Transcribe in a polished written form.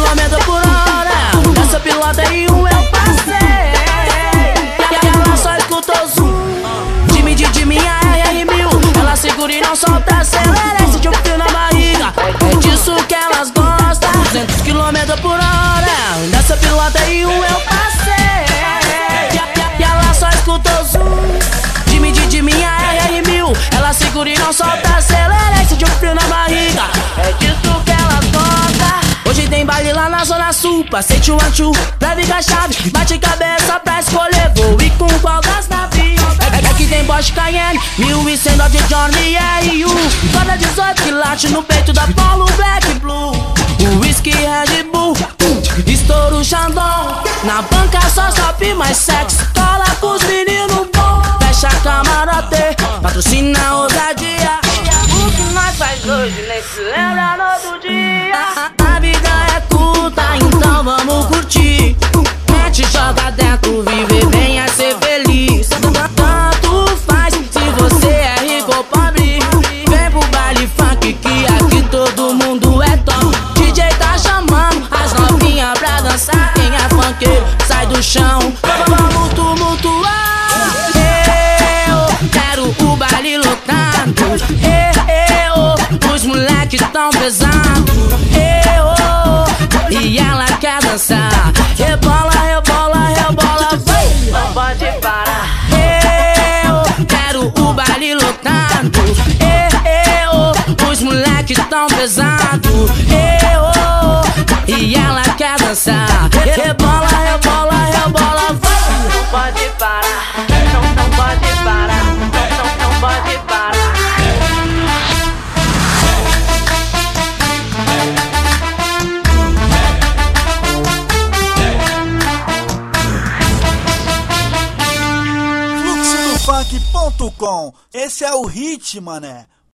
km por hora. Nessa pilota aí eu passei. E ela só escutou zoom. De minha RR1000. Ela segura e não solta, acelera e sente um frio na barriga. É disso que elas gostam. 200 km por hora. Nessa pilota aí eu passei. E ela só escutou zoom. De minha RR1000. Ela segura e não solta, acelera e sente um frio na barriga. É disso que elas gostam. Hoje tem baile lá na Zona Sul. Passei tchu-an-tchu, leve com a chave. Bate cabeça pra escolher, vou ir com qual das navios. É que tem Bosch Cayenne, 1100 Dodge Johnny RU. Toda 18 que late no peito da Polo Black Blue. O whisky Red Bull, estouro Chandon. Na banca só sobe mais sexy, cola com os meninos bom. Fecha camarote, patrocina ousadia. O que nós faz hoje nem se lembra no outro dia. A vida é curta, então vamos curtir. Mete, joga dentro, viver bem é ser feliz. Tanto faz se você é rico ou pobre. Vem pro baile funk que aqui todo mundo é top. DJ tá chamando as novinhas pra dançar. Quem é funkeiro sai do chão, vamos tumultuar. Eu quero o baile lotado. Os moleques tão pesados. E ela quer dançar. Rebola, rebola, rebola, vai. Não pode parar. Eu quero o baile lotado. Os moleques tão pesados. E ela quer dançar. Rebola, rebola, rebola, vai. Não pode parar. Não pode parar. Não pode parar. Fluxodofunk.com. Esse é o hit, mané.